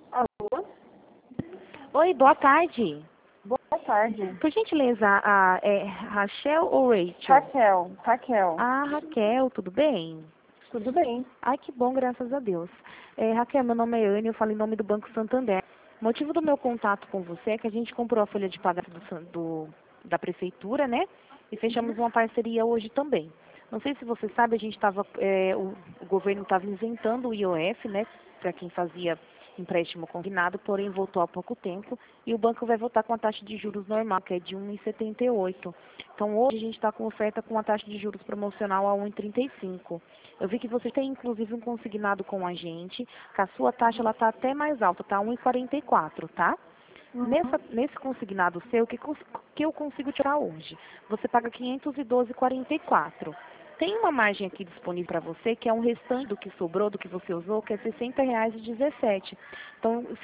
Alô? Oi, boa tarde. Boa tarde. Por gentileza, é Rachel ou Rachel? Raquel. Ah, Raquel, tudo bem? Tudo bem? Ai, que bom, graças a Deus. Raquel, meu nome é Anne, eu falo em nome do Banco Santander. O motivo do meu contato com você é que a gente comprou a folha de pagamento da prefeitura, né? E fechamos uma parceria hoje também. Não sei se você sabe, a gente estava, o governo estava isentando o IOF, né? Para quem fazia empréstimo consignado, porém voltou há pouco tempo e o banco vai voltar com a taxa de juros normal, que é de 1,78. Então hoje a gente está com oferta com a taxa de juros promocional a 1,35. Eu vi que você tem inclusive um consignado com a gente, que a sua taxa ela está até mais alta, tá 1,44, tá? Nesse consignado seu, que eu consigo tirar hoje? Você paga 512,44. Tem uma margem aqui disponível para você, que é um restante do que sobrou, do que você usou, que é R$ 60,17. Então, os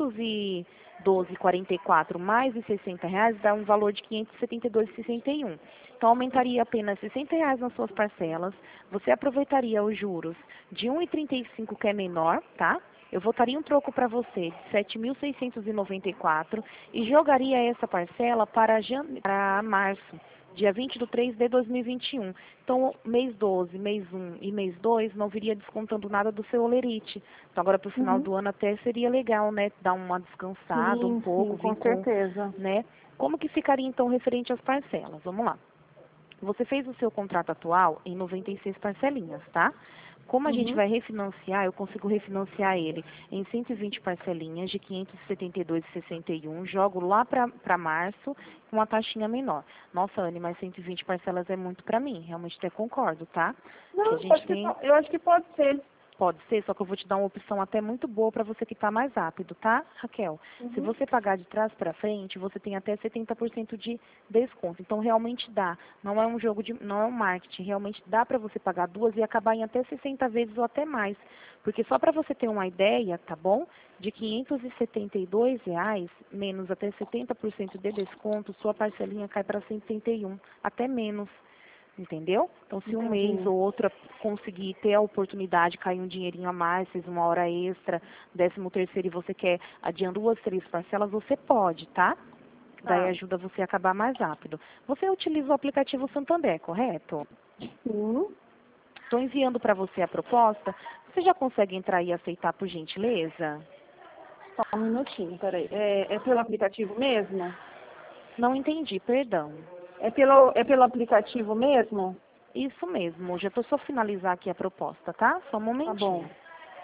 512,44 mais os R$ 60 dá um valor de 572,61. Então, aumentaria apenas R$ 60 nas suas parcelas. Você aproveitaria os juros de 1,35, que é menor, tá? Eu votaria um troco para você de 7.694 e jogaria essa parcela para março, dia 20/3 de 2021. Então, mês 12, mês 1 e mês 2 não viria descontando nada do seu holerite. Então, agora para o final do ano até seria legal, né? Dar uma descansada um pouco, Sim, com certeza. né? Como que ficaria então referente às parcelas? Vamos lá. Você fez o seu contrato atual em 96 parcelinhas, tá? Como a gente vai refinanciar, eu consigo refinanciar ele em 120 parcelinhas de 572,61, jogo lá para março com uma taxinha menor. Nossa, Anne, mas 120 parcelas é muito para mim, realmente até concordo, tá? Que a Não, gente tem... eu acho que pode ser. Pode ser, só que eu vou te dar uma opção até muito boa para você que está mais rápido, tá, Raquel? Se você pagar de trás para frente, você tem até 70% de desconto. Então, realmente dá. Não é um jogo de, não é um marketing. Realmente dá para você pagar duas e acabar em até 60 vezes ou até mais. Porque só para você ter uma ideia, tá bom? De R$ 572 menos até 70% de desconto, sua parcelinha cai para 171, até menos. Entendeu? Então, se um mês Entendi. ou outra conseguir ter a oportunidade, cair um dinheirinho a mais, fez uma hora extra, 13º e você quer adiar 2, 3 parcelas, você pode, tá? Daí Tá. ajuda você a acabar mais rápido. Você utiliza o aplicativo Santander, correto? Sim. Estou enviando para você a proposta. Você já consegue entrar e aceitar por gentileza? Só um minutinho, peraí. É pelo aplicativo mesmo? Não entendi, perdão. É pelo aplicativo mesmo? Isso mesmo, já estou só finalizar aqui a proposta, tá? Só um Tá bom. momentinho.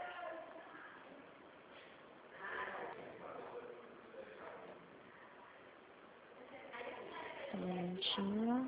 Só um momentinho.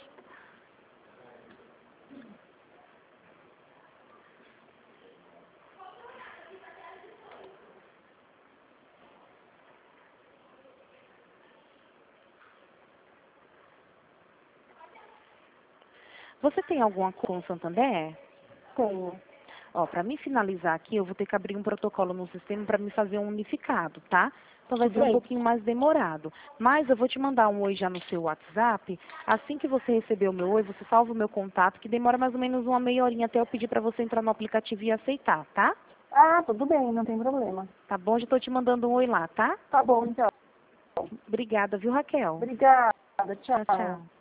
Você tem alguma com o Santander? Tenho. Ó, para me finalizar aqui, eu vou ter que abrir um protocolo no sistema para me fazer um unificado, tá? Então vai Tudo ser um bem. pouquinho mais demorado. Mas eu vou te mandar um oi já no seu WhatsApp. Assim que você receber o meu oi, você salva o meu contato, que demora mais ou menos uma meia horinha até eu pedir para você entrar no aplicativo e aceitar, tá? Ah, tudo bem, não tem problema. Tá bom? Já estou te mandando um oi lá, tá? Tá bom, então. Obrigada, viu, Raquel? Obrigada. Tchau, Tchau. tchau.